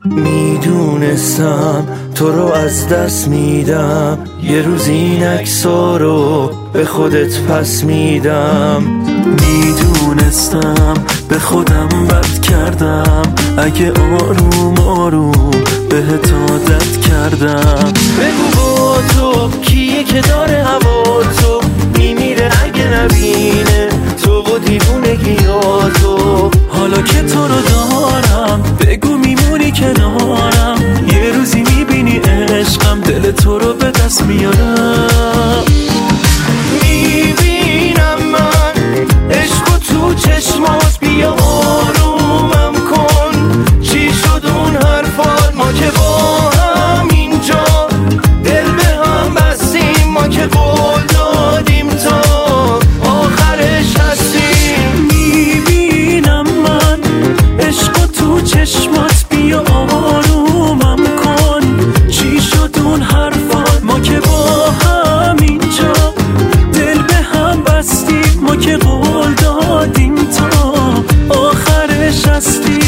میدونستم تو رو از دست میدم، یه روز این عکس‌ها رو به خودت پس میدم. میدونستم به خودم بد کردم، اگه آروم آروم بهت عادت کردم. بگو با تو کیه که داره هوا تو، میمیره اگه نبینه تو و دیوونگیاتو. حالا که تو رو دارم بگو میمونی کنارم، یه روزی میبینی عشقم دل تو رو به دست میارم. میبینم من عشقو تو چشمات، بیا آرومم کن. چی شد اون حرفات؟ ما که با هم اینجا دل به هم بستیم، ما که قول دادیم تا آخرش هستیم. میبینم من عشقو تو چشمات، بیا آرومم کن. چی شد اون حرفات؟ ما که با هم اینجا دل به هم بستیم، ما که قول دادیم تا آخرش هستیم.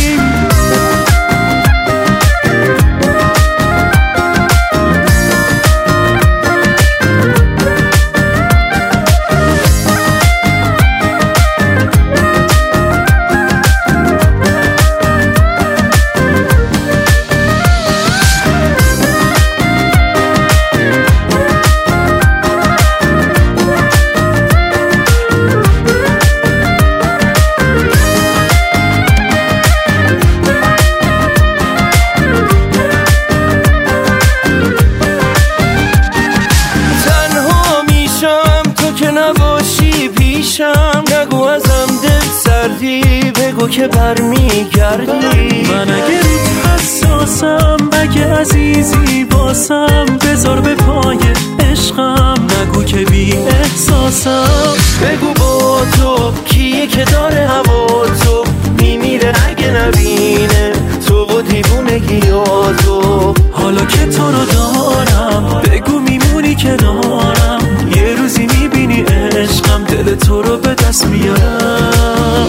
نباشی پیشم، نگو ازم دل سردی، بگو که برمیگردی. من اگه روت حساسم، اگه عزیزی باسم، بذار به پای عشقم، نگو که بی احساسم. بگو با تو کیه که داره هوا تو، میمیره اگه نبینه تو و دیوونگیاتو. حالا که تو رو دارم بگو میمونی کنارم، یه روزی میبینی عشقم دل تو رو به دست میارم.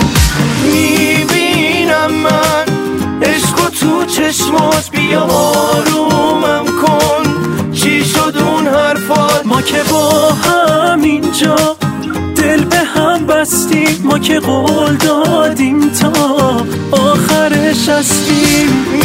میبینم من عشقو تو چشمات، بیا آرومم کن. چی شد اون حرفات؟ ما که با هم اینجا دل به هم بستیم، ما که قول دادیم تا آخرش هستیم.